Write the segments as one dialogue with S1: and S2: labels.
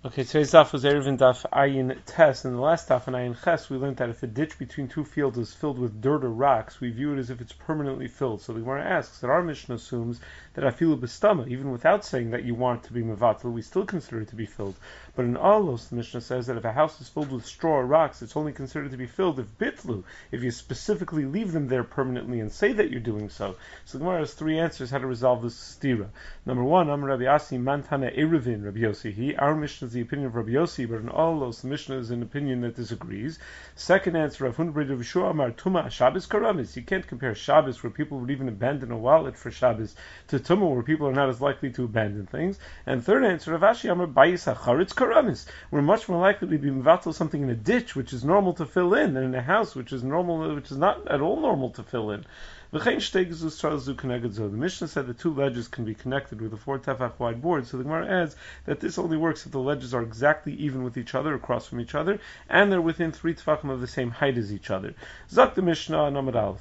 S1: Okay, today's daf was Eruvin daf Ayin Tes. In the last daf in Ayin Ches, we learned that if a ditch between two fields is filled with dirt or rocks, we view it as if it's permanently filled. So the Gemara asks that our Mishnah assumes that afilu b'stama, even without saying that you want it to be mevatel, we still consider it to be filled. But in Alos, the Mishnah says that if a house is filled with straw or rocks, it's only considered to be filled if bitlu, if you specifically leave them there permanently and say that you're doing so. So the Gemara has three answers how to resolve this stira. Number one, Amar Rabbi Asi Mantana Eruvin Rabbi Yossi. Our Mishnah is the opinion of Rabbi Yossi, but in Alos, the Mishnah is an opinion that disagrees. Second answer, Rav Huna B'Rav Yeshua Amar Tuma Shabbos Karamis. You can't compare Shabbos, where people would even abandon a wallet for Shabbos, to Tuma, where people are not as likely to abandon things. And third answer, Rav Ashi Amar Bayis HaCharetz Karamis. We're much more likely to be mevatel something in a ditch, which is normal to fill in, than in a house, which is not at all normal to fill in. The Mishnah said the two ledges can be connected with a 4 tefach wide board, so the Gemara adds that this only works if the ledges are exactly even with each other, across from each other, and they're within 3 tefachim of the same height as each other. Zak the Mishnah on Amud Aleph.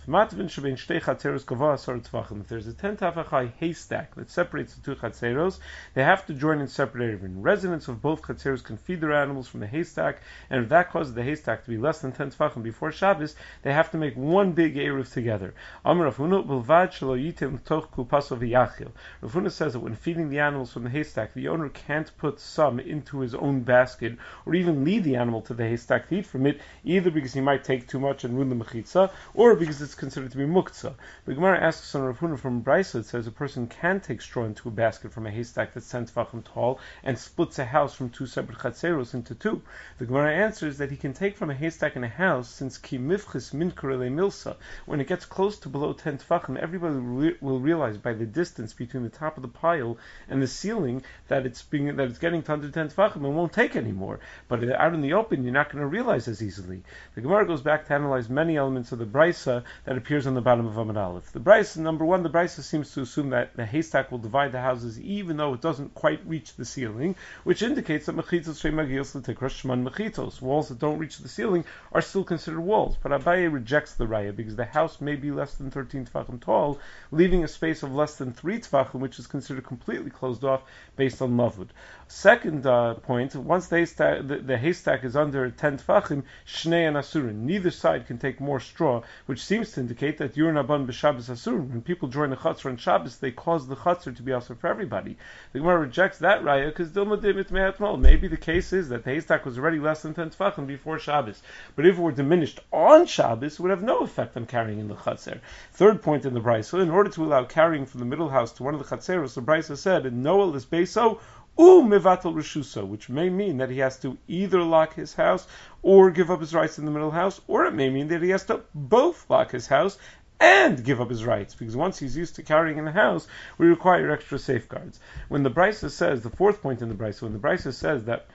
S1: If there's a 10 tefach high haystack that separates the two chatzeros, they have to join in separate Eruvin. Residents of both chatzeros can feed their animals from the haystack, and if that causes the haystack to be less than 10 tefachim before Shabbos, they have to make one big Eruv together. Rav Huna says that when feeding the animals from the haystack, the owner can't put some into his own basket, or even lead the animal to the haystack to eat from it, either because he might take too much and ruin the mechitza, or because it's considered to be muktzah. The Gemara asks on Rav Huna from Brisa, it says a person can take straw into a basket from a haystack that's 10 tefachim tall, and splits a house from two separate chatzeros into two. The Gemara answers that he can take from a haystack in a house, since ki mifchis min kurele milsa, when it gets close to below 10 tefachim, everybody will realize by the distance between the top of the pile and the ceiling that it's getting to under 10 tefachim and won't take anymore. But out in the open, you're not going to realize as easily. The Gemara goes back to analyze many elements of the Brisa that appears on the bottom of Amud Aleph. The Brisa, number one, the Brisa seems to assume that the haystack will divide the houses even though it doesn't quite reach the ceiling, which indicates that mechitos she'magios l'tikra shman mechitos, walls that don't reach the ceiling are still considered walls. But Abaye rejects the raya because the house may be less than 13 tefachim tall, leaving a space of less than 3 tefachim, which is considered completely closed off based on lavud. Second point, once the haystack is under 10 tefachim, shnei and asurin, neither side can take more straw, which seems to indicate that yurin aban b'Shabbos asurin. When people join the chutzner on Shabbos, they cause the chutzner to be also for everybody. The Gemara rejects that raya because dilma dimit me'atmol. Maybe the case is that the haystack was already less than 10 tefachim before Shabbos, but if it were diminished on Shabbos, it would have no effect on carrying in the chutzner. Third point in the Brisa, in order to allow carrying from the middle house to one of the chatzeros, the Brisa said, in Noel is beso, mevatel reshuso, which may mean that he has to either lock his house or give up his rights in the middle house, or it may mean that he has to both lock his house and give up his rights, because once he's used to carrying in the house, we require extra safeguards. When the Brisa says, the fourth point in the Brisa, when the Brisa says that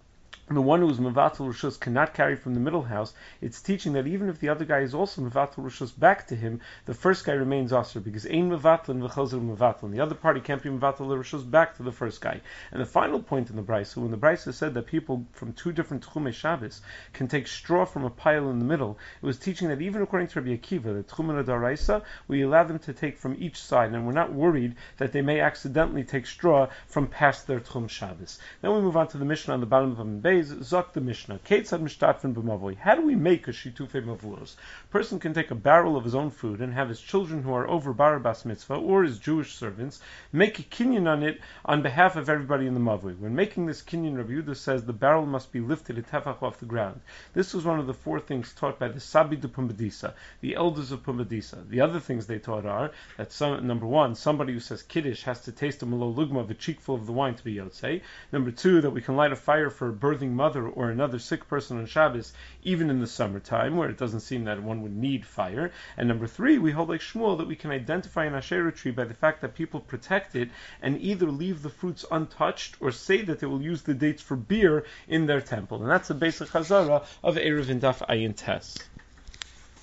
S1: the one who's mevatel rishus cannot carry from the middle house, it's teaching that even if the other guy is also mevatel rishus back to him, the first guy remains aser, because ein mevatel v'chozer mevatel, and the other party can't be mevatel rishus back to the first guy. And the final point in the Brisa, when the Brisa said that people from two different tchumei Shabbos can take straw from a pile in the middle, it was teaching that even according to Rabbi Akiva, the tchumei daraisa, we allow them to take from each side, and we're not worried that they may accidentally take straw from past their tchum Shabbos. Then we move on to the Mishnah on the bottom of Amud Beis. Zok the Mishnah. Ketzad mishtatfen b'mavoi. How do we make a shitufei mavuros? A person can take a barrel of his own food and have his children who are over bar bas mitzvah or his Jewish servants make a kinyan on it on behalf of everybody in the mavoi. When making this kinyan, Rabbi Yehuda says the barrel must be lifted a tefach off the ground. This was one of the 4 things taught by the Sabi de Pumbedisa, the elders of Pumbedisa. The other things they taught are that number 1, somebody who says kiddush has to taste a malo lugma of a cheekful of the wine to be yotzei. Number 2, that we can light a fire for a birthing mother or another sick person on Shabbos, even in the summertime, where it doesn't seem that one would need fire. And number 3, we hold like Shmuel that we can identify an Asherah tree by the fact that people protect it and either leave the fruits untouched or say that they will use the dates for beer in their temple. And that's the basic chazara of Eruvin daf Ayin Tes.